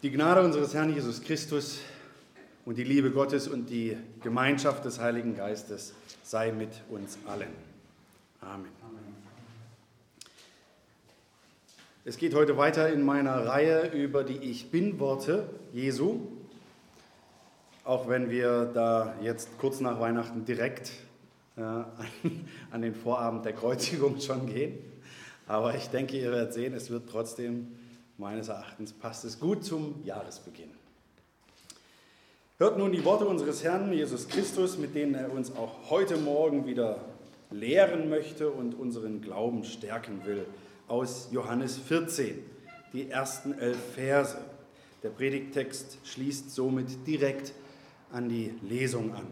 Die Gnade unseres Herrn Jesus Christus und die Liebe Gottes und die Gemeinschaft des Heiligen Geistes sei mit uns allen. Amen. Es geht heute weiter in meiner Reihe über die Ich Bin-Worte Jesu, auch wenn wir da jetzt kurz nach Weihnachten direkt an den Vorabend der Kreuzigung schon gehen. Aber ich denke, ihr werdet sehen, es wird trotzdem, meines Erachtens, passt es gut zum Jahresbeginn. Hört nun die Worte unseres Herrn Jesus Christus, mit denen er uns auch heute Morgen wieder lehren möchte und unseren Glauben stärken will, aus Johannes 14, die ersten 11 Verse. Der Predigttext schließt somit direkt an die Lesung an.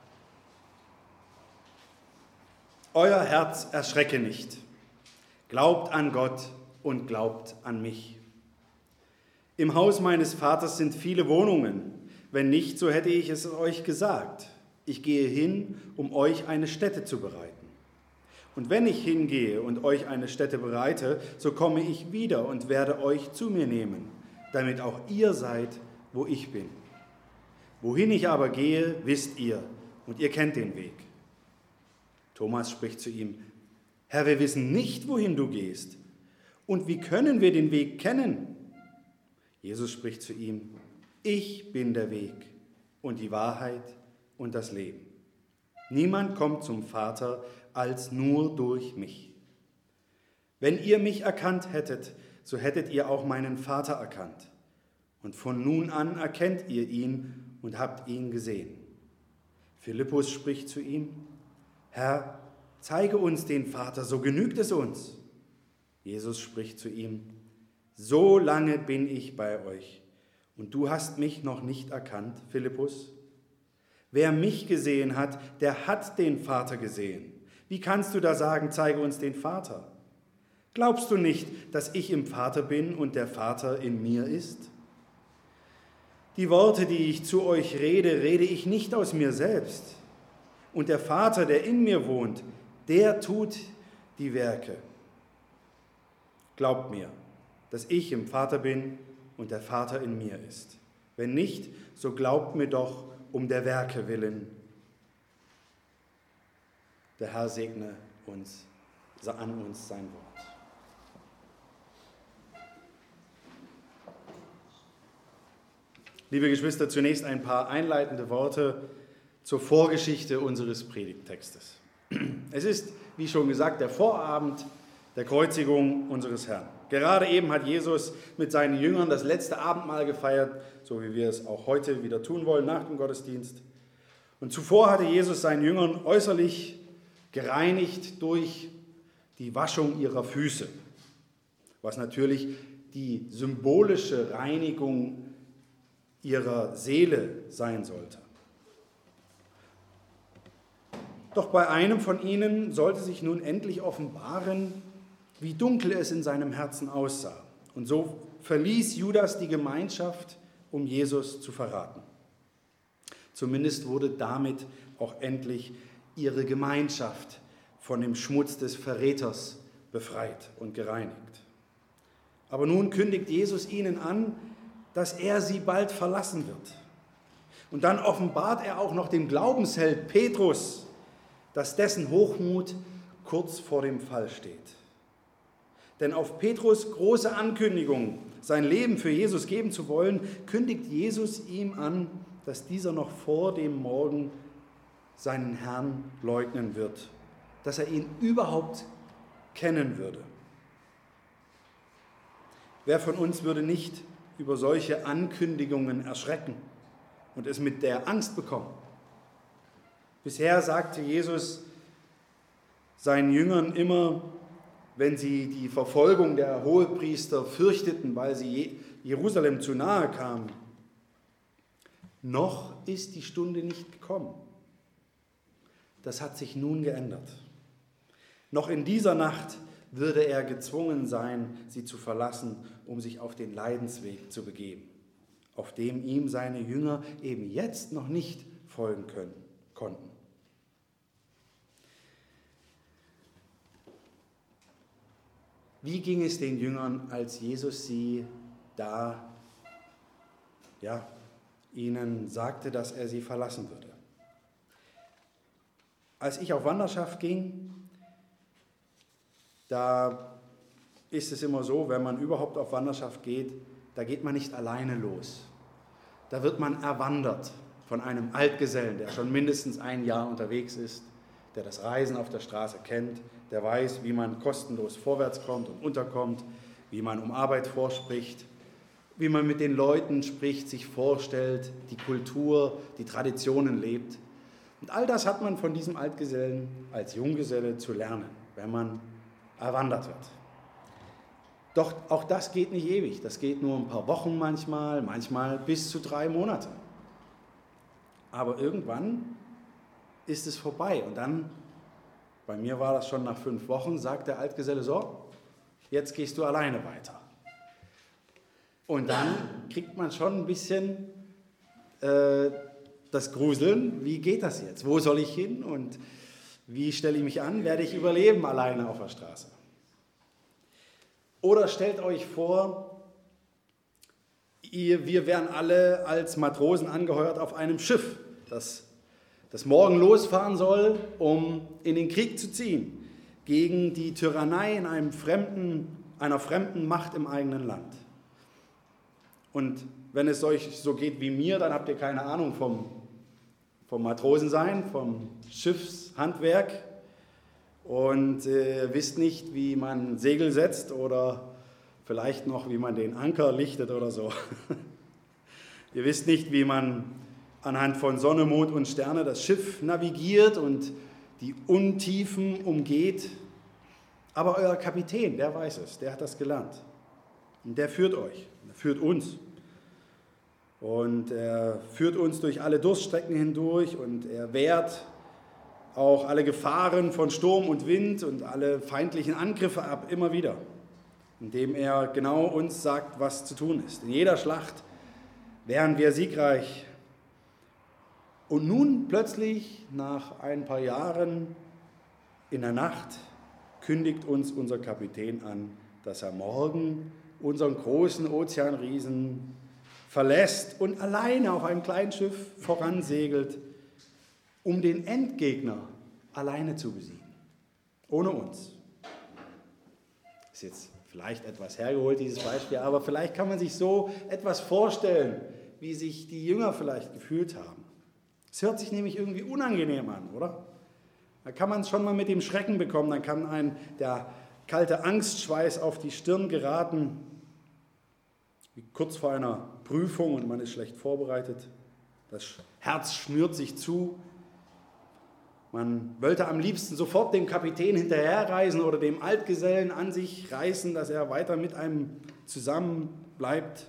Euer Herz erschrecke nicht. Glaubt an Gott und glaubt an mich. Im Haus meines Vaters sind viele Wohnungen. Wenn nicht, so hätte ich es euch gesagt. Ich gehe hin, um euch eine Stätte zu bereiten. Und wenn ich hingehe und euch eine Stätte bereite, so komme ich wieder und werde euch zu mir nehmen, damit auch ihr seid, wo ich bin. Wohin ich aber gehe, wisst ihr, und ihr kennt den Weg. Thomas spricht zu ihm: Herr, wir wissen nicht, wohin du gehst. Und wie können wir den Weg kennen? Jesus spricht zu ihm: Ich bin der Weg und die Wahrheit und das Leben. Niemand kommt zum Vater als nur durch mich. Wenn ihr mich erkannt hättet, so hättet ihr auch meinen Vater erkannt. Und von nun an erkennt ihr ihn und habt ihn gesehen. Philippus spricht zu ihm: Herr, zeige uns den Vater, so genügt es uns. Jesus spricht zu ihm: So lange bin ich bei euch, und du hast mich noch nicht erkannt, Philippus? Wer mich gesehen hat, der hat den Vater gesehen. Wie kannst du da sagen, zeige uns den Vater? Glaubst du nicht, dass ich im Vater bin und der Vater in mir ist? Die Worte, die ich zu euch rede, rede ich nicht aus mir selbst. Und der Vater, der in mir wohnt, der tut die Werke. Glaubt mir, dass ich im Vater bin und der Vater in mir ist. Wenn nicht, so glaubt mir doch um der Werke willen. Der Herr segne an uns sein Wort. Liebe Geschwister, zunächst ein paar einleitende Worte zur Vorgeschichte unseres Predigttextes. Es ist, wie schon gesagt, der Vorabend der Kreuzigung unseres Herrn. Gerade eben hat Jesus mit seinen Jüngern das letzte Abendmahl gefeiert, so wie wir es auch heute wieder tun wollen nach dem Gottesdienst. Und zuvor hatte Jesus seinen Jüngern äußerlich gereinigt durch die Waschung ihrer Füße, was natürlich die symbolische Reinigung ihrer Seele sein sollte. Doch bei einem von ihnen sollte sich nun endlich offenbaren, wie dunkel es in seinem Herzen aussah. Und so verließ Judas die Gemeinschaft, um Jesus zu verraten. Zumindest wurde damit auch endlich ihre Gemeinschaft von dem Schmutz des Verräters befreit und gereinigt. Aber nun kündigt Jesus ihnen an, dass er sie bald verlassen wird. Und dann offenbart er auch noch dem Glaubensheld Petrus, dass dessen Hochmut kurz vor dem Fall steht. Denn auf Petrus' große Ankündigung, sein Leben für Jesus geben zu wollen, kündigt Jesus ihm an, dass dieser noch vor dem Morgen seinen Herrn leugnen wird, dass er ihn überhaupt kennen würde. Wer von uns würde nicht über solche Ankündigungen erschrecken und es mit der Angst bekommen? Bisher sagte Jesus seinen Jüngern immer, wenn sie die Verfolgung der Hohepriester fürchteten, weil sie Jerusalem zu nahe kamen: Noch ist die Stunde nicht gekommen. Das hat sich nun geändert. Noch in dieser Nacht würde er gezwungen sein, sie zu verlassen, um sich auf den Leidensweg zu begeben, auf dem ihm seine Jünger eben jetzt noch nicht folgen konnten. Wie ging es den Jüngern, als Jesus sie da ja, ihnen sagte, dass er sie verlassen würde. Als ich auf Wanderschaft ging, da ist es immer so, wenn man überhaupt auf Wanderschaft geht, da geht man nicht alleine los. Da wird man erwandert von einem Altgesellen, der schon mindestens ein Jahr unterwegs ist, der das Reisen auf der Straße kennt, der weiß, wie man kostenlos vorwärts kommt und unterkommt, wie man um Arbeit vorspricht, wie man mit den Leuten spricht, sich vorstellt, die Kultur, die Traditionen lebt. Und all das hat man von diesem Altgesellen als Junggeselle zu lernen, wenn man erwandert wird. Doch auch das geht nicht ewig. Das geht nur ein paar Wochen manchmal bis zu 3 Monate. Aber irgendwann ist es vorbei. Und dann, bei mir war das schon nach 5 Wochen, sagt der Altgeselle so, jetzt gehst du alleine weiter. Und dann kriegt man schon ein bisschen das Gruseln, wie geht das jetzt? Wo soll ich hin und wie stelle ich mich an? Werde ich überleben alleine auf der Straße? Oder stellt euch vor, wir wären alle als Matrosen angeheuert auf einem Schiff, das morgen losfahren soll, um in den Krieg zu ziehen, gegen die Tyrannei in einer fremden Macht im eigenen Land. Und wenn es euch so geht wie mir, dann habt ihr keine Ahnung vom Matrosensein, vom Schiffshandwerk und wisst nicht, wie man Segel setzt oder vielleicht noch, wie man den Anker lichtet oder so. Ihr wisst nicht, wie man anhand von Sonne, Mond und Sterne das Schiff navigiert und die Untiefen umgeht. Aber euer Kapitän, der weiß es, der hat das gelernt. Und der führt euch, der führt uns. Und er führt uns durch alle Durststrecken hindurch und er wehrt auch alle Gefahren von Sturm und Wind und alle feindlichen Angriffe ab, immer wieder, indem er genau uns sagt, was zu tun ist. In jeder Schlacht wären wir siegreich. Und nun plötzlich, nach ein paar Jahren in der Nacht, kündigt uns unser Kapitän an, dass er morgen unseren großen Ozeanriesen verlässt und alleine auf einem kleinen Schiff voransegelt, um den Endgegner alleine zu besiegen. Ohne uns. Ist jetzt vielleicht etwas hergeholt, dieses Beispiel, aber vielleicht kann man sich so etwas vorstellen, wie sich die Jünger vielleicht gefühlt haben. Es hört sich nämlich irgendwie unangenehm an, oder? Da kann man es schon mal mit dem Schrecken bekommen, dann kann einem der kalte Angstschweiß auf die Stirn geraten, wie kurz vor einer Prüfung und man ist schlecht vorbereitet. Das Herz schnürt sich zu. Man wollte am liebsten sofort dem Kapitän hinterherreisen oder dem Altgesellen an sich reißen, dass er weiter mit einem zusammen bleibt.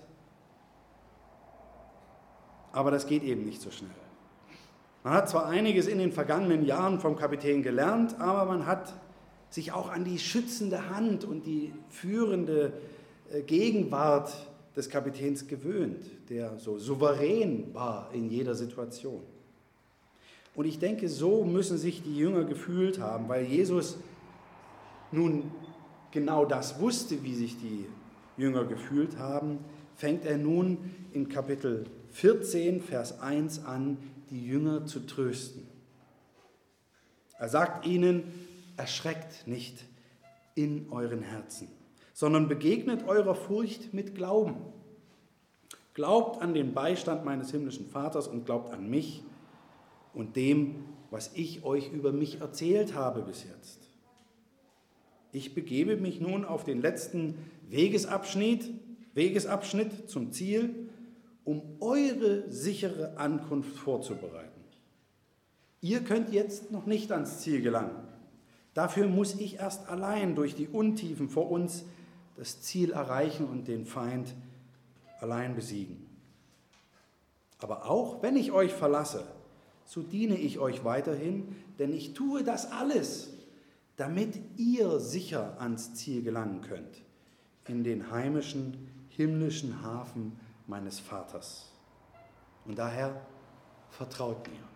Aber das geht eben nicht so schnell. Man hat zwar einiges in den vergangenen Jahren vom Kapitän gelernt, aber man hat sich auch an die schützende Hand und die führende Gegenwart des Kapitäns gewöhnt, der so souverän war in jeder Situation. Und ich denke, so müssen sich die Jünger gefühlt haben, weil Jesus nun genau das wusste, wie sich die Jünger gefühlt haben, fängt er nun in Kapitel 14, Vers 1 an, die Jünger zu trösten. Er sagt ihnen, erschreckt nicht in euren Herzen, sondern begegnet eurer Furcht mit Glauben. Glaubt an den Beistand meines himmlischen Vaters und glaubt an mich und dem, was ich euch über mich erzählt habe bis jetzt. Ich begebe mich nun auf den letzten Wegesabschnitt zum Ziel, um eure sichere Ankunft vorzubereiten. Ihr könnt jetzt noch nicht ans Ziel gelangen. Dafür muss ich erst allein durch die Untiefen vor uns das Ziel erreichen und den Feind allein besiegen. Aber auch wenn ich euch verlasse, so diene ich euch weiterhin, denn ich tue das alles, damit ihr sicher ans Ziel gelangen könnt, in den heimischen, himmlischen Hafen meines Vaters. Und daher vertraut mir.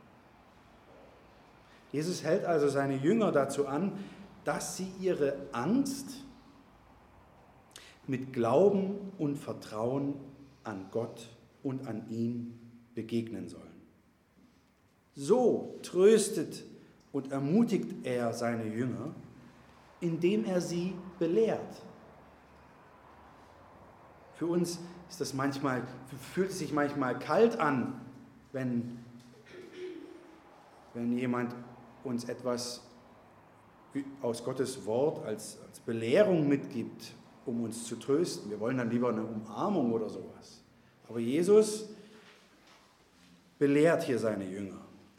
Jesus hält also seine Jünger dazu an, dass sie ihre Angst mit Glauben und Vertrauen an Gott und an ihm begegnen sollen. So tröstet und ermutigt er seine Jünger, indem er sie belehrt. Für uns ist das fühlt es sich manchmal kalt an, wenn jemand uns etwas aus Gottes Wort als Belehrung mitgibt, um uns zu trösten. Wir wollen dann lieber eine Umarmung oder sowas. Aber Jesus belehrt hier seine Jünger.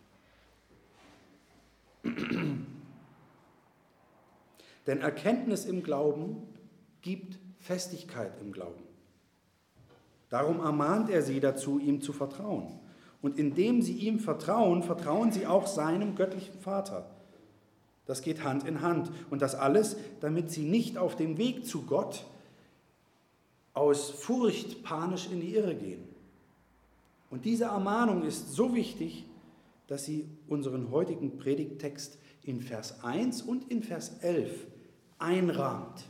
Denn Erkenntnis im Glauben gibt Festigkeit im Glauben. Darum ermahnt er sie dazu, ihm zu vertrauen. Und indem sie ihm vertrauen, vertrauen sie auch seinem göttlichen Vater. Das geht Hand in Hand. Und das alles, damit sie nicht auf dem Weg zu Gott aus Furcht panisch in die Irre gehen. Und diese Ermahnung ist so wichtig, dass sie unseren heutigen Predigttext in Vers 1 und in Vers 11 einrahmt.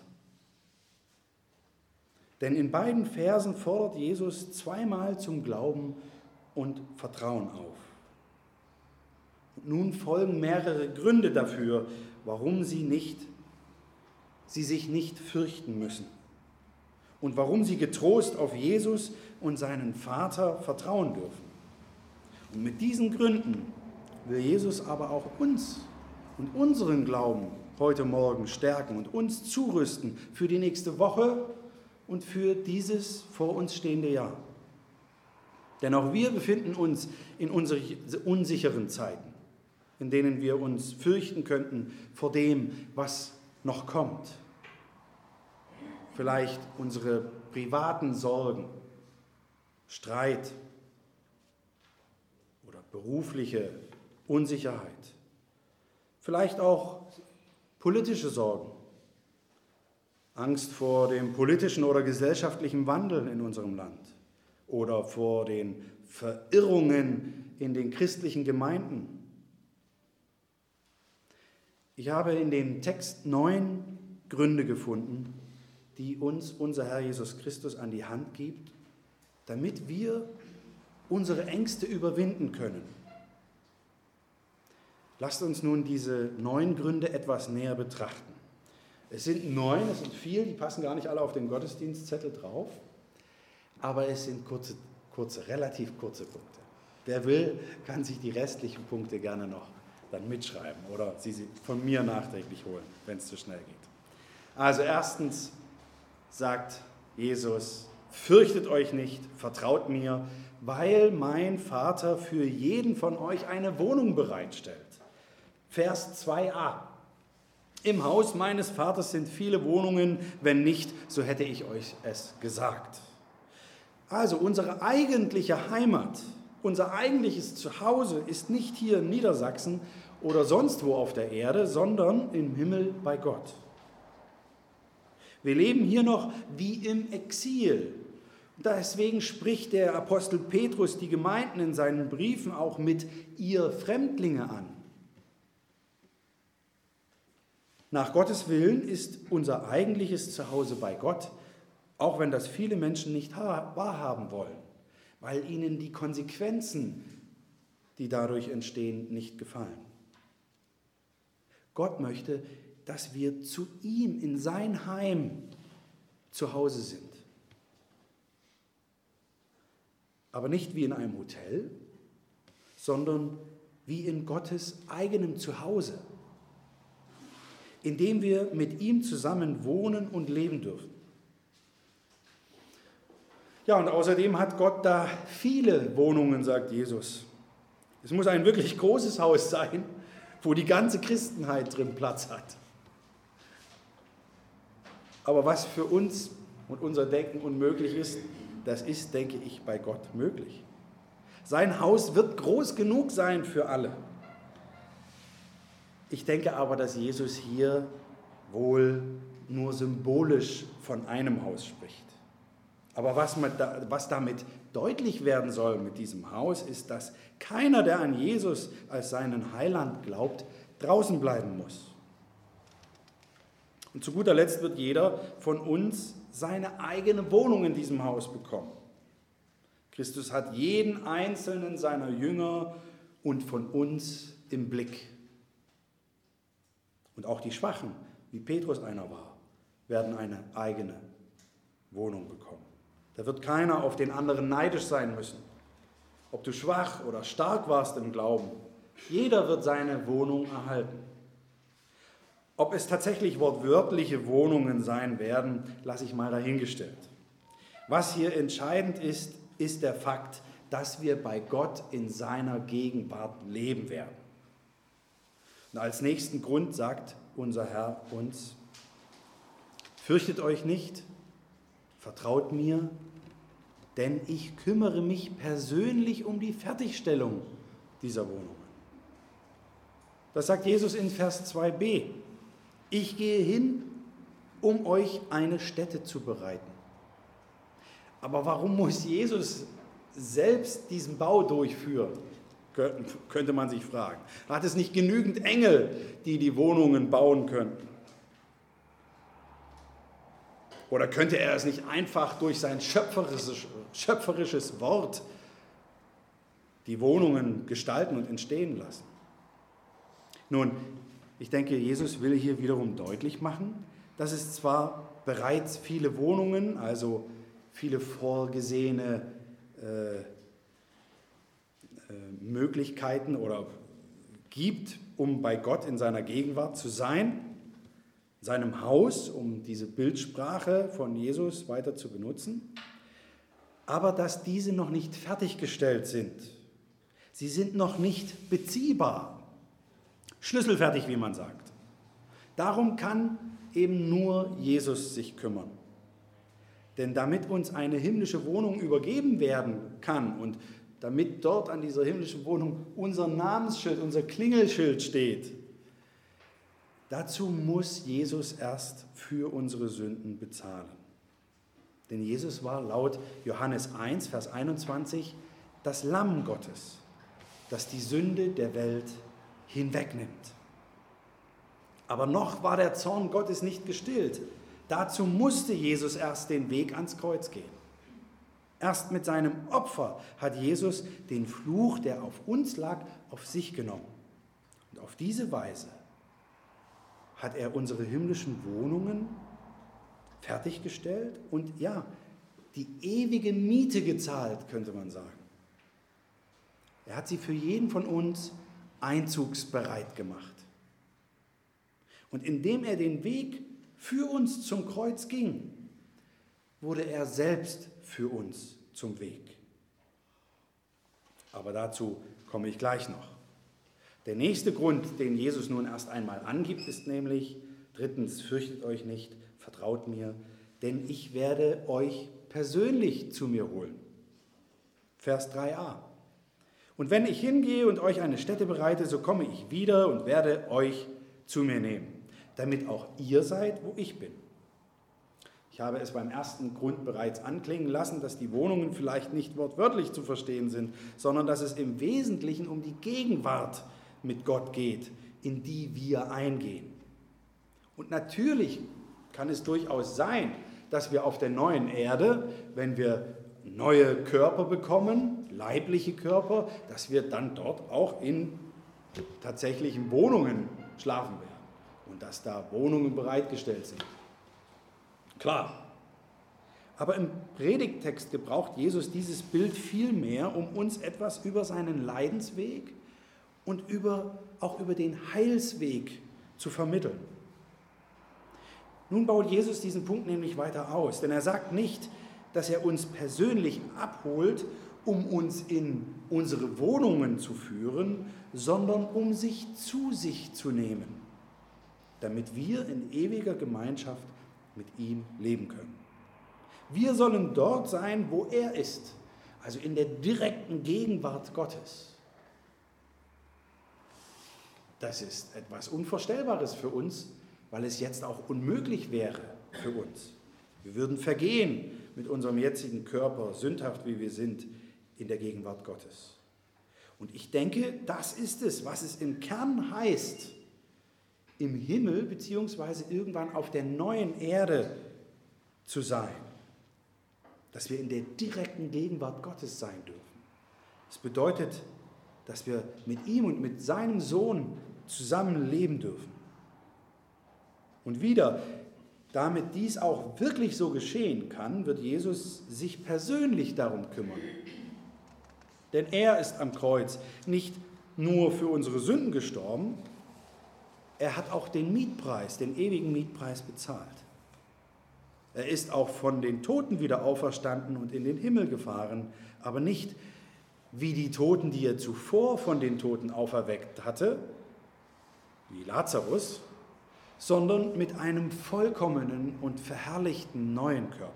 Denn in beiden Versen fordert Jesus zweimal zum Glauben und Vertrauen auf. Und nun folgen mehrere Gründe dafür, warum sie sich nicht fürchten müssen und warum sie getrost auf Jesus und seinen Vater vertrauen dürfen. Und mit diesen Gründen will Jesus aber auch uns und unseren Glauben heute Morgen stärken und uns zurüsten für die nächste Woche und für dieses vor uns stehende Jahr. Denn auch wir befinden uns in unsicheren Zeiten, in denen wir uns fürchten könnten vor dem, was noch kommt. Vielleicht unsere privaten Sorgen, Streit oder berufliche Unsicherheit. Vielleicht auch politische Sorgen, Angst vor dem politischen oder gesellschaftlichen Wandel in unserem Land oder vor den Verirrungen in den christlichen Gemeinden. Ich habe in dem Text 9 Gründe gefunden, die uns unser Herr Jesus Christus an die Hand gibt, damit wir unsere Ängste überwinden können. Lasst uns nun diese 9 Gründe etwas näher betrachten. Es sind 9, es sind viel, die passen gar nicht alle auf den Gottesdienstzettel drauf, aber es sind relativ kurze Punkte. Wer will, kann sich die restlichen Punkte gerne noch dann mitschreiben oder sie von mir nachträglich holen, wenn es zu schnell geht. Also erstens sagt Jesus, fürchtet euch nicht, vertraut mir, weil mein Vater für jeden von euch eine Wohnung bereitstellt. Vers 2a. Im Haus meines Vaters sind viele Wohnungen, wenn nicht, so hätte ich euch es gesagt. Also unsere eigentliche Heimat, unser eigentliches Zuhause ist nicht hier in Niedersachsen oder sonst wo auf der Erde, sondern im Himmel bei Gott. Wir leben hier noch wie im Exil. Deswegen spricht der Apostel Petrus die Gemeinden in seinen Briefen auch mit ihr Fremdlinge an. Nach Gottes Willen ist unser eigentliches Zuhause bei Gott, auch wenn das viele Menschen nicht wahrhaben wollen, weil ihnen die Konsequenzen, die dadurch entstehen, nicht gefallen. Gott möchte, dass wir zu ihm in sein Heim zu Hause sind. Aber nicht wie in einem Hotel, sondern wie in Gottes eigenem Zuhause, in dem wir mit ihm zusammen wohnen und leben dürfen. Ja, und außerdem hat Gott da viele Wohnungen, sagt Jesus. Es muss ein wirklich großes Haus sein, wo die ganze Christenheit drin Platz hat. Aber was für uns und unser Denken unmöglich ist, das ist, denke ich, bei Gott möglich. Sein Haus wird groß genug sein für alle. Ich denke aber, dass Jesus hier wohl nur symbolisch von einem Haus spricht. Aber was damit deutlich werden soll mit diesem Haus, ist, dass keiner, der an Jesus als seinen Heiland glaubt, draußen bleiben muss. Und zu guter Letzt wird jeder von uns seine eigene Wohnung in diesem Haus bekommen. Christus hat jeden einzelnen seiner Jünger und von uns im Blick. Und auch die Schwachen, wie Petrus einer war, werden eine eigene Wohnung bekommen. Da wird keiner auf den anderen neidisch sein müssen. Ob du schwach oder stark warst im Glauben, jeder wird seine Wohnung erhalten. Ob es tatsächlich wortwörtliche Wohnungen sein werden, lasse ich mal dahingestellt. Was hier entscheidend ist, ist der Fakt, dass wir bei Gott in seiner Gegenwart leben werden. Und als nächsten Grund sagt unser Herr uns: Fürchtet euch nicht, vertraut mir, denn ich kümmere mich persönlich um die Fertigstellung dieser Wohnungen. Das sagt Jesus in Vers 2b. Ich gehe hin, um euch eine Stätte zu bereiten. Aber warum muss Jesus selbst diesen Bau durchführen, könnte man sich fragen. Hat es nicht genügend Engel, die die Wohnungen bauen könnten? Oder könnte er es nicht einfach durch sein schöpferisches Wort die Wohnungen gestalten und entstehen lassen? Nun, ich denke, Jesus will hier wiederum deutlich machen, dass es zwar bereits viele Wohnungen, also viele vorgesehene Möglichkeiten oder gibt, um bei Gott in seiner Gegenwart zu sein, in seinem Haus, um diese Bildsprache von Jesus weiter zu benutzen, aber dass diese noch nicht fertiggestellt sind. Sie sind noch nicht beziehbar, schlüsselfertig, wie man sagt. Darum kann eben nur Jesus sich kümmern. Denn damit uns eine himmlische Wohnung übergeben werden kann und damit dort an dieser himmlischen Wohnung unser Namensschild, unser Klingelschild steht, dazu muss Jesus erst für unsere Sünden bezahlen. Denn Jesus war laut Johannes 1, Vers 21 das Lamm Gottes, das die Sünde der Welt hinwegnimmt. Aber noch war der Zorn Gottes nicht gestillt. Dazu musste Jesus erst den Weg ans Kreuz gehen. Erst mit seinem Opfer hat Jesus den Fluch, der auf uns lag, auf sich genommen. Und auf diese Weise hat er unsere himmlischen Wohnungen fertiggestellt und ja, die ewige Miete gezahlt, könnte man sagen. Er hat sie für jeden von uns einzugsbereit gemacht. Und indem er den Weg für uns zum Kreuz ging, wurde er selbst für uns zum Weg. Aber dazu komme ich gleich noch. Der nächste Grund, den Jesus nun erst einmal angibt, ist nämlich, drittens, fürchtet euch nicht, vertraut mir, denn ich werde euch persönlich zu mir holen. Vers 3a. Und wenn ich hingehe und euch eine Stätte bereite, so komme ich wieder und werde euch zu mir nehmen, damit auch ihr seid, wo ich bin. Ich habe es beim ersten Grund bereits anklingen lassen, dass die Wohnungen vielleicht nicht wortwörtlich zu verstehen sind, sondern dass es im Wesentlichen um die Gegenwart mit Gott geht, in die wir eingehen. Und natürlich kann es durchaus sein, dass wir auf der neuen Erde, wenn wir neue Körper bekommen, leibliche Körper, dass wir dann dort auch in tatsächlichen Wohnungen schlafen werden und dass da Wohnungen bereitgestellt sind. Klar. Aber im Predigttext gebraucht Jesus dieses Bild vielmehr, um uns etwas über seinen Leidensweg und auch über den Heilsweg zu vermitteln. Nun baut Jesus diesen Punkt nämlich weiter aus, denn er sagt nicht, dass er uns persönlich abholt, um uns in unsere Wohnungen zu führen, sondern um sich zu sich zu nehmen, damit wir in ewiger Gemeinschaft mit ihm leben können. Wir sollen dort sein, wo er ist, also in der direkten Gegenwart Gottes. Das ist etwas Unvorstellbares für uns, weil es jetzt auch unmöglich wäre für uns. Wir würden vergehen mit unserem jetzigen Körper, sündhaft wie wir sind, in der Gegenwart Gottes. Und ich denke, das ist es, was es im Kern heißt, im Himmel bzw. irgendwann auf der neuen Erde zu sein. dass wir in der direkten Gegenwart Gottes sein dürfen. Es bedeutet, dass wir mit ihm und mit seinem Sohn zusammen leben dürfen. Und wieder, damit dies auch wirklich so geschehen kann, wird Jesus sich persönlich darum kümmern. Denn er ist am Kreuz nicht nur für unsere Sünden gestorben, er hat auch den Mietpreis, den ewigen Mietpreis bezahlt. Er ist auch von den Toten wieder auferstanden und in den Himmel gefahren, aber nicht wie die Toten, die er zuvor von den Toten auferweckt hatte, wie Lazarus, sondern mit einem vollkommenen und verherrlichten neuen Körper.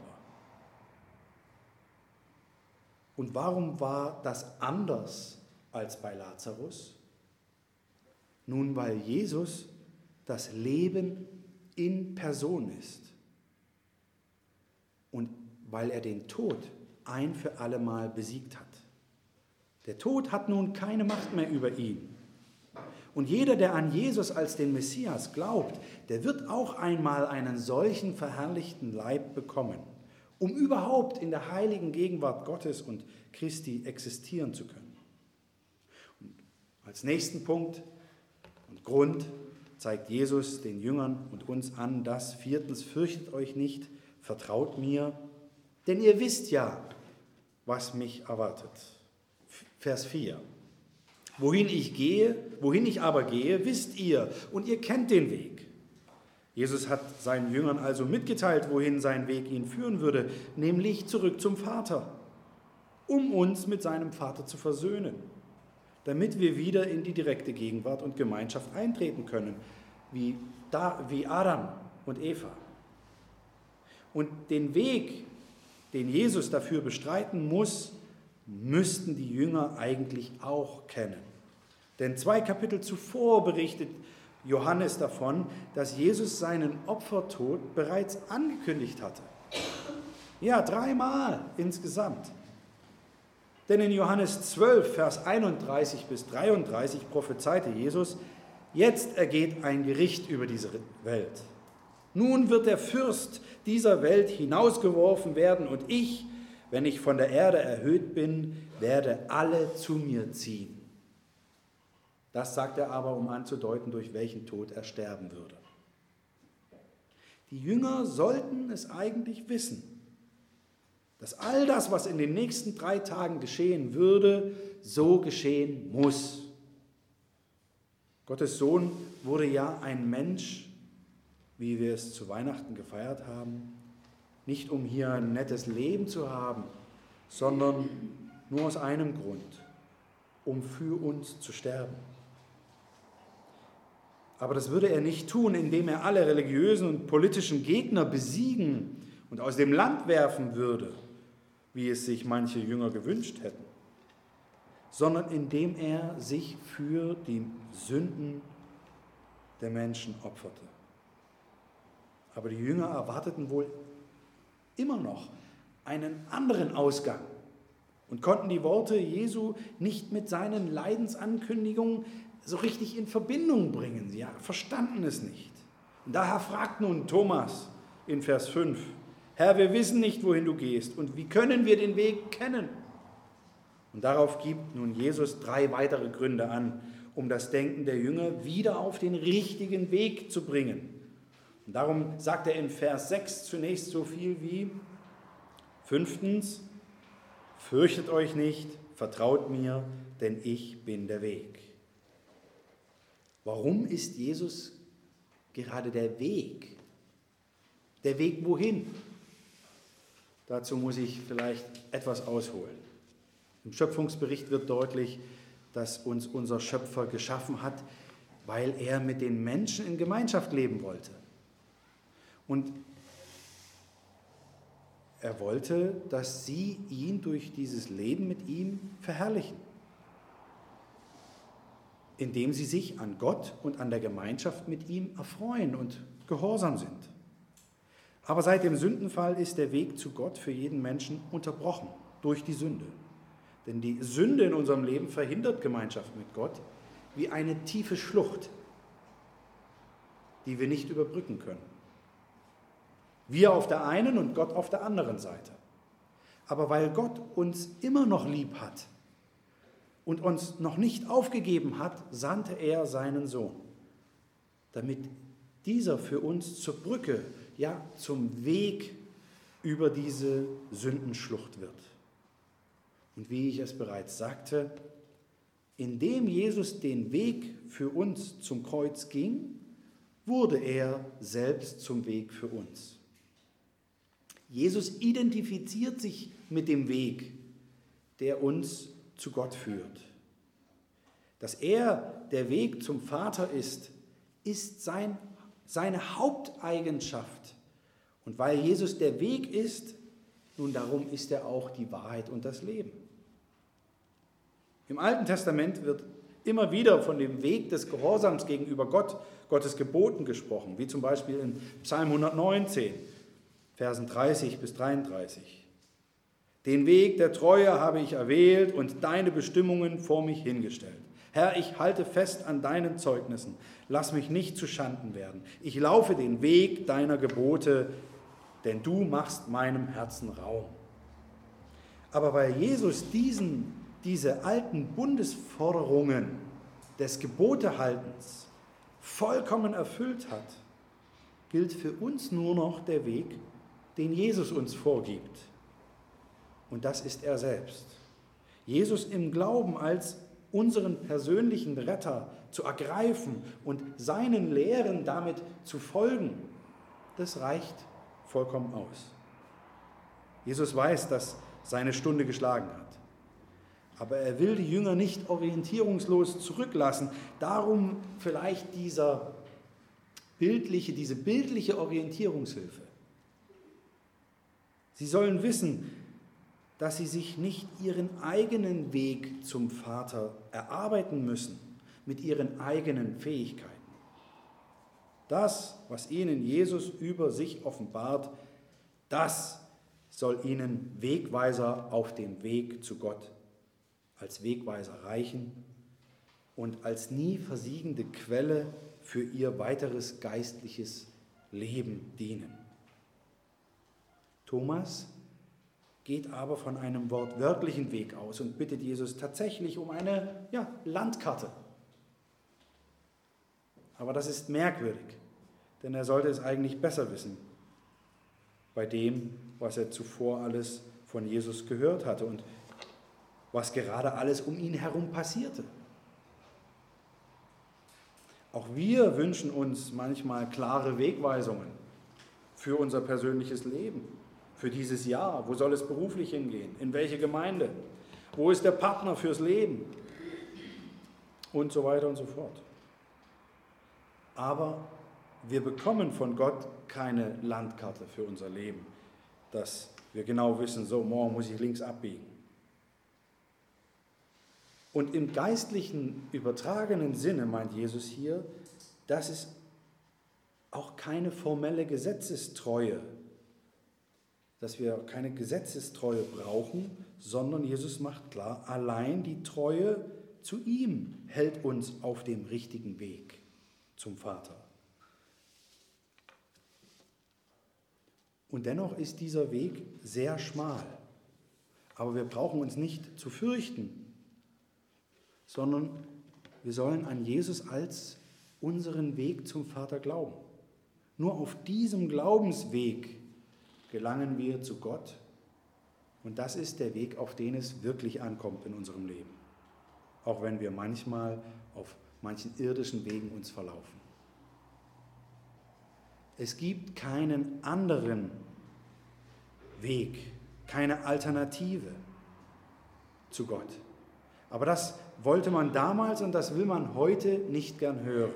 Und warum war das anders als bei Lazarus? Nun, weil Jesus das Leben in Person ist und weil er den Tod ein für allemal besiegt hat. Der Tod hat nun keine Macht mehr über ihn. Und jeder, der an Jesus als den Messias glaubt, der wird auch einmal einen solchen verherrlichten Leib bekommen, um überhaupt in der heiligen Gegenwart Gottes und Christi existieren zu können. Und als nächsten Punkt und Grund zeigt Jesus den Jüngern und uns an, dass viertens, fürchtet euch nicht, vertraut mir, denn ihr wisst ja, was mich erwartet. Vers 4. Wohin ich aber gehe, wisst ihr, und ihr kennt den Weg. Jesus hat seinen Jüngern also mitgeteilt, wohin sein Weg ihn führen würde, nämlich zurück zum Vater, um uns mit seinem Vater zu versöhnen, damit wir wieder in die direkte Gegenwart und Gemeinschaft eintreten können, wie Adam und Eva. Und den Weg, den Jesus dafür bestreiten muss, müssten die Jünger eigentlich auch kennen. Denn 2 Kapitel zuvor berichtet Johannes davon, dass Jesus seinen Opfertod bereits angekündigt hatte. Ja, 3-mal insgesamt. Denn in Johannes 12, Vers 31 bis 33 prophezeite Jesus, jetzt ergeht ein Gericht über diese Welt. Nun wird der Fürst dieser Welt hinausgeworfen werden und ich, wenn ich von der Erde erhöht bin, werde alle zu mir ziehen. Das sagt er aber, um anzudeuten, durch welchen Tod er sterben würde. Die Jünger sollten es eigentlich wissen, dass all das, was in den nächsten 3 Tagen geschehen würde, so geschehen muss. Gottes Sohn wurde ja ein Mensch, wie wir es zu Weihnachten gefeiert haben, nicht um hier ein nettes Leben zu haben, sondern nur aus einem Grund, um für uns zu sterben. Aber das würde er nicht tun, indem er alle religiösen und politischen Gegner besiegen und aus dem Land werfen würde, wie es sich manche Jünger gewünscht hätten, sondern indem er sich für die Sünden der Menschen opferte. Aber die Jünger erwarteten wohl immer noch einen anderen Ausgang und konnten die Worte Jesu nicht mit seinen Leidensankündigungen so richtig in Verbindung bringen. Sie verstanden es nicht. Und daher fragt nun Thomas in Vers 5, Herr, wir wissen nicht, wohin du gehst und wie können wir den Weg kennen? Und darauf gibt nun Jesus 3 weitere Gründe an, um das Denken der Jünger wieder auf den richtigen Weg zu bringen. Und darum sagt er in Vers 6 zunächst so viel wie, 5. Fürchtet euch nicht, vertraut mir, denn ich bin der Weg. Warum ist Jesus gerade der Weg? Der Weg wohin? Dazu muss ich vielleicht etwas ausholen. Im Schöpfungsbericht wird deutlich, dass uns unser Schöpfer geschaffen hat, weil er mit den Menschen in Gemeinschaft leben wollte. Und er wollte, dass sie ihn durch dieses Leben mit ihm verherrlichen, indem sie sich an Gott und an der Gemeinschaft mit ihm erfreuen und gehorsam sind. Aber seit dem Sündenfall ist der Weg zu Gott für jeden Menschen unterbrochen durch die Sünde. Denn die Sünde in unserem Leben verhindert Gemeinschaft mit Gott wie eine tiefe Schlucht, die wir nicht überbrücken können. Wir auf der einen und Gott auf der anderen Seite. Aber weil Gott uns immer noch lieb hat und uns noch nicht aufgegeben hat, sandte er seinen Sohn, damit dieser für uns zur Brücke, ja zum Weg über diese Sündenschlucht wird. Und wie ich es bereits sagte, indem Jesus den Weg für uns zum Kreuz ging, wurde er selbst zum Weg für uns. Jesus identifiziert sich mit dem Weg, der uns zu Gott führt. Dass er der Weg zum Vater ist seine Haupteigenschaft. Und weil Jesus der Weg ist, nun darum ist er auch die Wahrheit und das Leben. Im Alten Testament wird immer wieder von dem Weg des Gehorsams gegenüber Gott, Gottes Geboten gesprochen, wie zum Beispiel in Psalm 119, Versen 30 bis 33. Den Weg der Treue habe ich erwählt und deine Bestimmungen vor mich hingestellt. Herr, ich halte fest an deinen Zeugnissen. Lass mich nicht zu Schanden werden. Ich laufe den Weg deiner Gebote, denn du machst meinem Herzen Raum. Aber weil Jesus diese alten Bundesforderungen des Gebotehaltens vollkommen erfüllt hat, gilt für uns nur noch der Weg, den Jesus uns vorgibt. Und das ist er selbst. Jesus im Glauben als unseren persönlichen Retter zu ergreifen und seinen Lehren damit zu folgen, das reicht vollkommen aus. Jesus weiß, dass seine Stunde geschlagen hat. Aber er will die Jünger nicht orientierungslos zurücklassen. Darum vielleicht diese bildliche Orientierungshilfe. Sie sollen wissen, dass sie sich nicht ihren eigenen Weg zum Vater erarbeiten müssen mit ihren eigenen Fähigkeiten. Das, was ihnen Jesus über sich offenbart, das soll ihnen Wegweiser auf dem Weg zu Gott als Wegweiser reichen und als nie versiegende Quelle für ihr weiteres geistliches Leben dienen. Thomas geht aber von einem wortwörtlichen Weg aus und bittet Jesus tatsächlich um eine Landkarte. Aber das ist merkwürdig, denn er sollte es eigentlich besser wissen bei dem, was er zuvor alles von Jesus gehört hatte und was gerade alles um ihn herum passierte. Auch wir wünschen uns manchmal klare Wegweisungen für unser persönliches Leben, für dieses Jahr. Wo soll es beruflich hingehen? In welche Gemeinde? Wo ist der Partner fürs Leben? Und so weiter und so fort. Aber wir bekommen von Gott keine Landkarte für unser Leben, dass wir genau wissen, so morgen muss ich links abbiegen. Und im geistlichen, übertragenen Sinne meint Jesus hier, dass es auch keine formelle Gesetzestreue, dass wir keine Gesetzestreue brauchen, sondern Jesus macht klar, allein die Treue zu ihm hält uns auf dem richtigen Weg zum Vater. Und dennoch ist dieser Weg sehr schmal. Aber wir brauchen uns nicht zu fürchten, sondern wir sollen an Jesus als unseren Weg zum Vater glauben. Nur auf diesem Glaubensweg gelangen wir zu Gott und das ist der Weg, auf den es wirklich ankommt in unserem Leben, auch wenn wir manchmal auf manchen irdischen Wegen uns verlaufen. Es gibt keinen anderen Weg, keine Alternative zu Gott. Aber das wollte man damals und das will man heute nicht gern hören.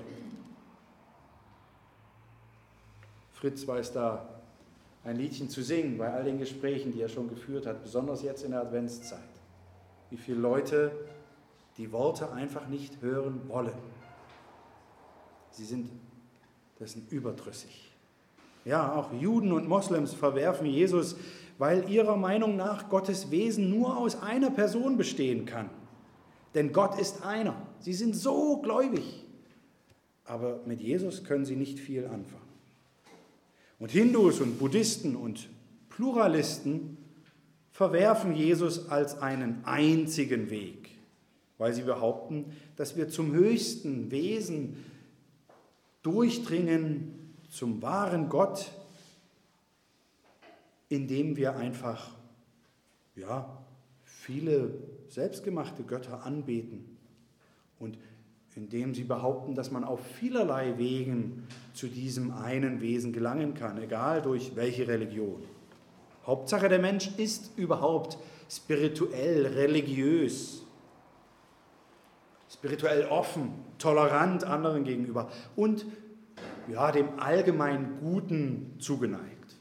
Fritz weiß da ein Liedchen zu singen bei all den Gesprächen, die er schon geführt hat, besonders jetzt in der Adventszeit. Wie viele Leute die Worte einfach nicht hören wollen. Sie sind dessen überdrüssig. Ja, auch Juden und Moslems verwerfen Jesus, weil ihrer Meinung nach Gottes Wesen nur aus einer Person bestehen kann. Denn Gott ist einer. Sie sind so gläubig. Aber mit Jesus können sie nicht viel anfangen. Und Hindus und Buddhisten und Pluralisten verwerfen Jesus als einen einzigen Weg, weil sie behaupten, dass wir zum höchsten Wesen durchdringen, zum wahren Gott, indem wir einfach viele selbstgemachte Götter anbeten und indem sie behaupten, dass man auf vielerlei Wegen zu diesem einen Wesen gelangen kann, egal durch welche Religion. Hauptsache, der Mensch ist überhaupt spirituell, religiös, spirituell offen, tolerant anderen gegenüber und dem allgemein Guten zugeneigt.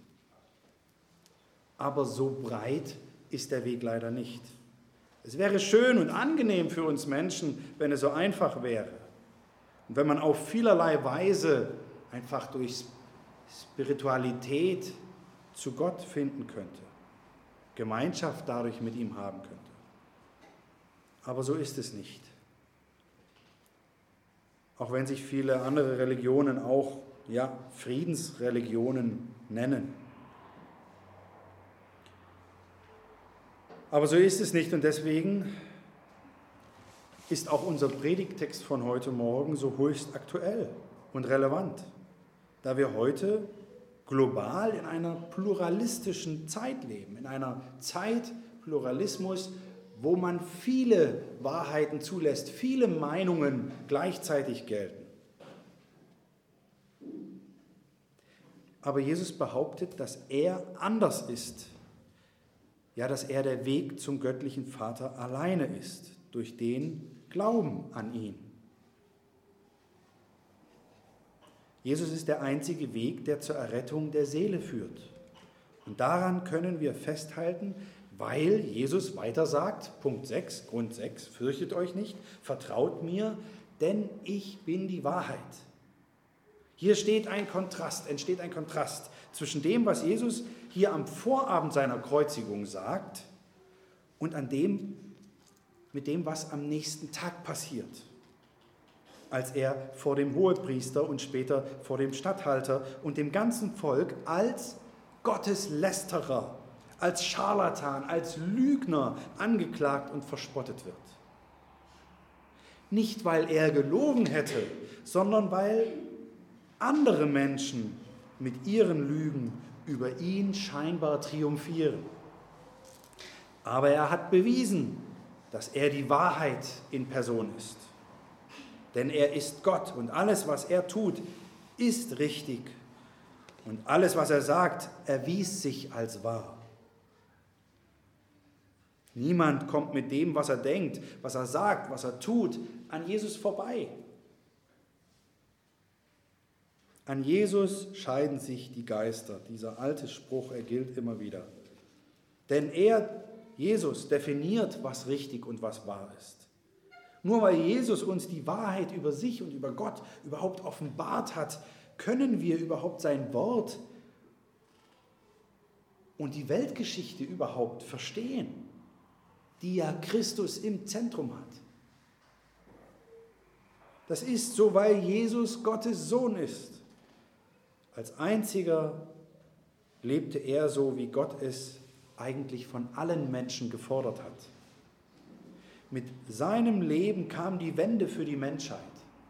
Aber so breit ist der Weg leider nicht. Es wäre schön und angenehm für uns Menschen, wenn es so einfach wäre. Und wenn man auf vielerlei Weise einfach durch Spiritualität zu Gott finden könnte, Gemeinschaft dadurch mit ihm haben könnte. Aber so ist es nicht. Auch wenn sich viele andere Religionen auch Friedensreligionen nennen. Aber so ist es nicht und deswegen ist auch unser Predigttext von heute Morgen so höchst aktuell und relevant, da wir heute global in einer pluralistischen Zeit leben, in einer Zeit Pluralismus, wo man viele Wahrheiten zulässt, viele Meinungen gleichzeitig gelten. Aber Jesus behauptet, dass er anders ist. Dass er der Weg zum göttlichen Vater alleine ist, durch den Glauben an ihn. Jesus ist der einzige Weg, der zur Errettung der Seele führt. Und daran können wir festhalten, weil Jesus weiter sagt, Punkt 6, Grund 6, fürchtet euch nicht, vertraut mir, denn ich bin die Wahrheit. Hier entsteht ein Kontrast zwischen dem, was Jesus hier am Vorabend seiner Kreuzigung sagt und mit dem, was am nächsten Tag passiert, als er vor dem Hohepriester und später vor dem Statthalter und dem ganzen Volk als Gotteslästerer, als Scharlatan, als Lügner angeklagt und verspottet wird. Nicht, weil er gelogen hätte, sondern weil andere Menschen mit ihren Lügen über ihn scheinbar triumphieren. Aber er hat bewiesen, dass er die Wahrheit in Person ist. Denn er ist Gott und alles, was er tut, ist richtig. Und alles, was er sagt, erwies sich als wahr. Niemand kommt mit dem, was er denkt, was er sagt, was er tut, an Jesus vorbei. An Jesus scheiden sich die Geister. Dieser alte Spruch, er gilt immer wieder. Denn Jesus, definiert, was richtig und was wahr ist. Nur weil Jesus uns die Wahrheit über sich und über Gott überhaupt offenbart hat, können wir überhaupt sein Wort und die Weltgeschichte überhaupt verstehen, die ja Christus im Zentrum hat. Das ist so, weil Jesus Gottes Sohn ist. Als einziger lebte er so, wie Gott es eigentlich von allen Menschen gefordert hat. Mit seinem Leben kam die Wende für die Menschheit.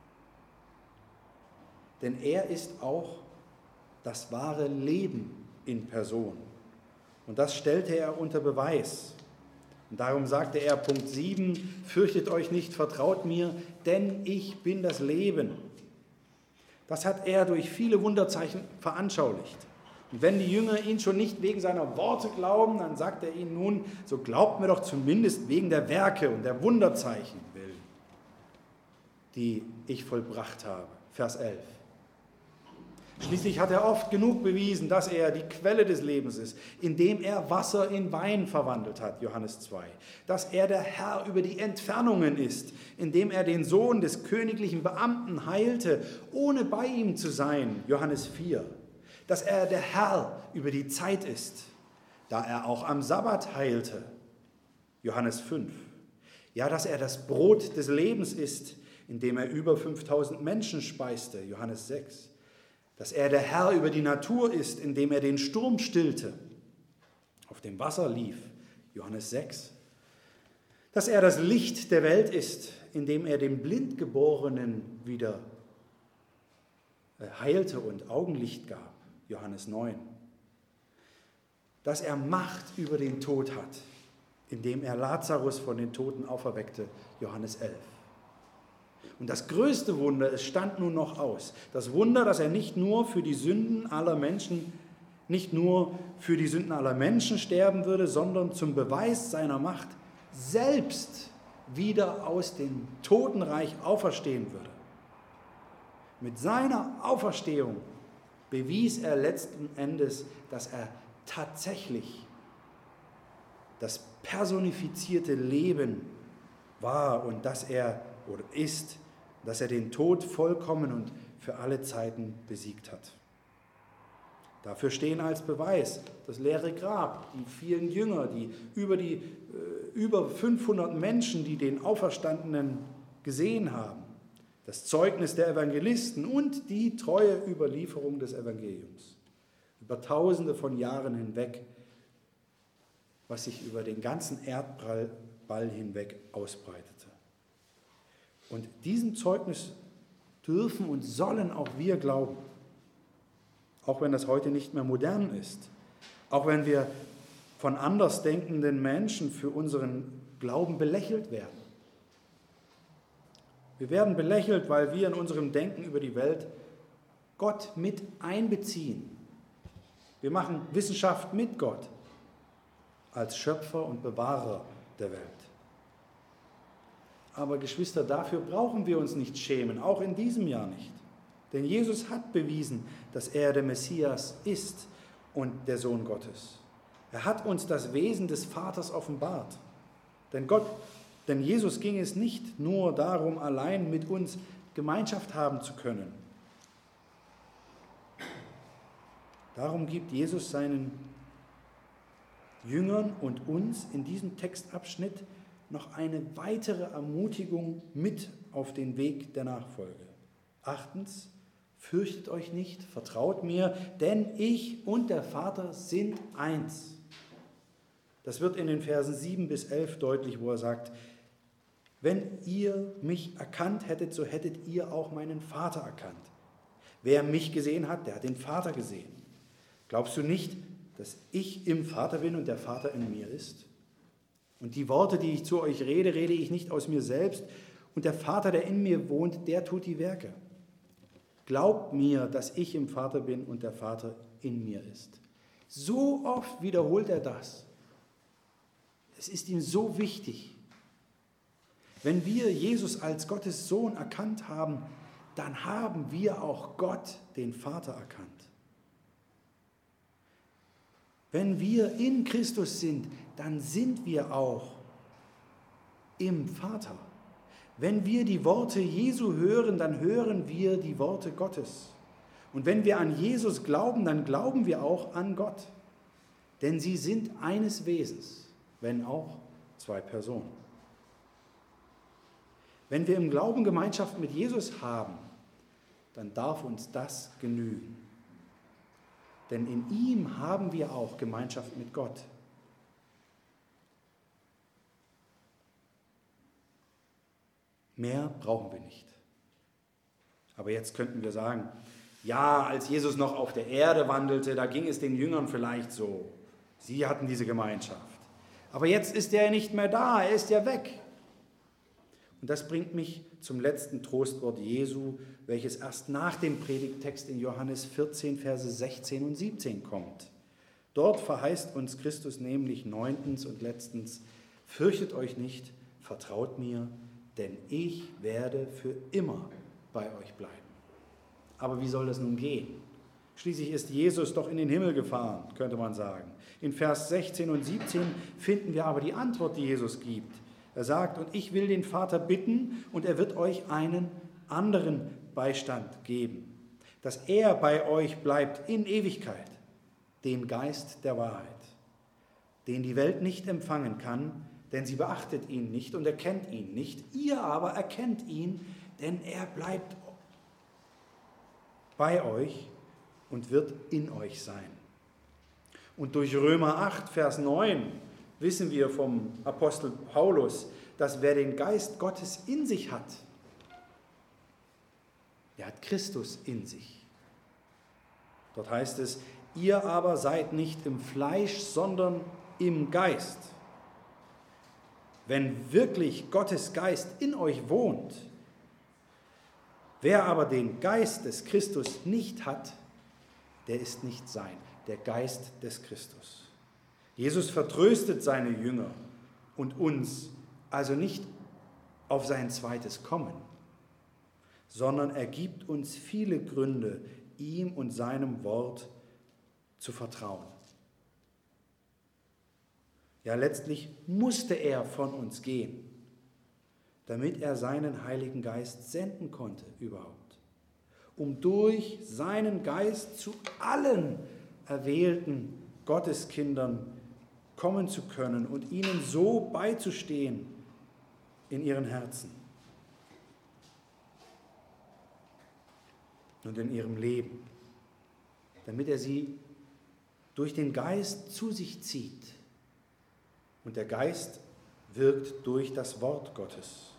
Denn er ist auch das wahre Leben in Person. Und das stellte er unter Beweis. Und darum sagte er, Punkt 7, fürchtet euch nicht, vertraut mir, denn ich bin das Leben. Das hat er durch viele Wunderzeichen veranschaulicht. Und wenn die Jünger ihn schon nicht wegen seiner Worte glauben, dann sagt er ihnen nun, so glaubt mir doch zumindest wegen der Werke und der Wunderzeichen willen, die ich vollbracht habe. Vers 11. Schließlich hat er oft genug bewiesen, dass er die Quelle des Lebens ist, indem er Wasser in Wein verwandelt hat, Johannes 2. Dass er der Herr über die Entfernungen ist, indem er den Sohn des königlichen Beamten heilte, ohne bei ihm zu sein, Johannes 4. Dass er der Herr über die Zeit ist, da er auch am Sabbat heilte, Johannes 5. Ja, dass er das Brot des Lebens ist, indem er über 5000 Menschen speiste, Johannes 6. Dass er der Herr über die Natur ist, indem er den Sturm stillte, auf dem Wasser lief, Johannes 6. Dass er das Licht der Welt ist, indem er dem Blindgeborenen wieder heilte und Augenlicht gab, Johannes 9. Dass er Macht über den Tod hat, indem er Lazarus von den Toten auferweckte, Johannes 11. Und das größte Wunder, es stand nun noch aus, das Wunder, dass er nicht nur für die Sünden aller Menschen sterben würde, sondern zum Beweis seiner Macht selbst wieder aus dem Totenreich auferstehen würde. Mit seiner Auferstehung bewies er letzten Endes, dass er tatsächlich das personifizierte Leben war und dass er den Tod vollkommen und für alle Zeiten besiegt hat. Dafür stehen als Beweis das leere Grab, die vielen Jünger, die über 500 Menschen, die den Auferstandenen gesehen haben, das Zeugnis der Evangelisten und die treue Überlieferung des Evangeliums. Über Tausende von Jahren hinweg, was sich über den ganzen Erdball hinweg ausbreitete. Und diesem Zeugnis dürfen und sollen auch wir glauben. Auch wenn das heute nicht mehr modern ist. Auch wenn wir von andersdenkenden Menschen für unseren Glauben belächelt werden. Wir werden belächelt, weil wir in unserem Denken über die Welt Gott mit einbeziehen. Wir machen Wissenschaft mit Gott als Schöpfer und Bewahrer der Welt. Aber Geschwister, dafür brauchen wir uns nicht schämen, auch in diesem Jahr nicht. Denn Jesus hat bewiesen, dass er der Messias ist und der Sohn Gottes. Er hat uns das Wesen des Vaters offenbart. Denn Jesus ging es nicht nur darum, allein mit uns Gemeinschaft haben zu können. Darum gibt Jesus seinen Jüngern und uns in diesem Textabschnitt noch eine weitere Ermutigung mit auf den Weg der Nachfolge. 8. Fürchtet euch nicht, vertraut mir, denn ich und der Vater sind eins. Das wird in den Versen 7 bis 11 deutlich, wo er sagt, wenn ihr mich erkannt hättet, so hättet ihr auch meinen Vater erkannt. Wer mich gesehen hat, der hat den Vater gesehen. Glaubst du nicht, dass ich im Vater bin und der Vater in mir ist? Und die Worte, die ich zu euch rede, rede ich nicht aus mir selbst. Und der Vater, der in mir wohnt, der tut die Werke. Glaubt mir, dass ich im Vater bin und der Vater in mir ist. So oft wiederholt er das. Es ist ihm so wichtig. Wenn wir Jesus als Gottes Sohn erkannt haben, dann haben wir auch Gott, den Vater, erkannt. Wenn wir in Christus sind, dann sind wir auch im Vater. Wenn wir die Worte Jesu hören, dann hören wir die Worte Gottes. Und wenn wir an Jesus glauben, dann glauben wir auch an Gott. Denn sie sind eines Wesens, wenn auch zwei Personen. Wenn wir im Glauben Gemeinschaft mit Jesus haben, dann darf uns das genügen. Denn in ihm haben wir auch Gemeinschaft mit Gott. Mehr brauchen wir nicht. Aber jetzt könnten wir sagen, ja, als Jesus noch auf der Erde wandelte, da ging es den Jüngern vielleicht so. Sie hatten diese Gemeinschaft. Aber jetzt ist er nicht mehr da, er ist ja weg. Und das bringt mich zum letzten Trostwort Jesu, welches erst nach dem Predigttext in Johannes 14, Verse 16 und 17 kommt. Dort verheißt uns Christus nämlich 9. und letztens, fürchtet euch nicht, vertraut mir, denn ich werde für immer bei euch bleiben. Aber wie soll das nun gehen? Schließlich ist Jesus doch in den Himmel gefahren, könnte man sagen. In Vers 16 und 17 finden wir aber die Antwort, die Jesus gibt. Er sagt, und ich will den Vater bitten, und er wird euch einen anderen Beistand geben, dass er bei euch bleibt in Ewigkeit, den Geist der Wahrheit, den die Welt nicht empfangen kann, denn sie beachtet ihn nicht und erkennt ihn nicht. Ihr aber erkennt ihn, denn er bleibt bei euch und wird in euch sein. Und durch Römer 8, Vers 9 wissen wir vom Apostel Paulus, dass wer den Geist Gottes in sich hat, der hat Christus in sich. Dort heißt es, ihr aber seid nicht im Fleisch, sondern im Geist. Wenn wirklich Gottes Geist in euch wohnt, wer aber den Geist des Christus nicht hat, der ist nicht sein, der Geist des Christus. Jesus vertröstet seine Jünger und uns also nicht auf sein zweites Kommen, sondern er gibt uns viele Gründe, ihm und seinem Wort zu vertrauen. Ja, letztlich musste er von uns gehen, damit er seinen Heiligen Geist senden konnte überhaupt, um durch seinen Geist zu allen erwählten Gotteskindern kommen zu können und ihnen so beizustehen in ihren Herzen und in ihrem Leben, damit er sie durch den Geist zu sich zieht. Und der Geist wirkt durch das Wort Gottes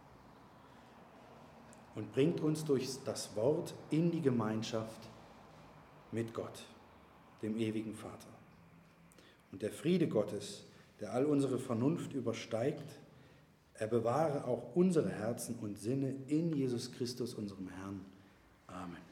und bringt uns durch das Wort in die Gemeinschaft mit Gott, dem ewigen Vater. Und der Friede Gottes, der all unsere Vernunft übersteigt, er bewahre auch unsere Herzen und Sinne in Jesus Christus, unserem Herrn. Amen.